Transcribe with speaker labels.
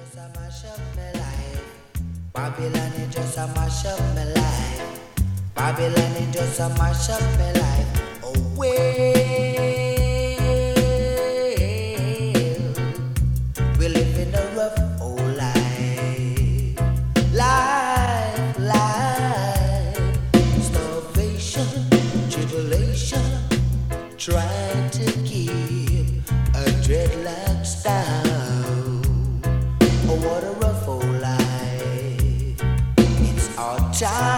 Speaker 1: just a mash up my life. Babylon it just a mash up my life. Babylon it just a mash up my life. Oh well, we live in a rough old life. Life, starvation, tribulation, trying to keep a dreadlock style. Oh, what a rough old life. It's our time.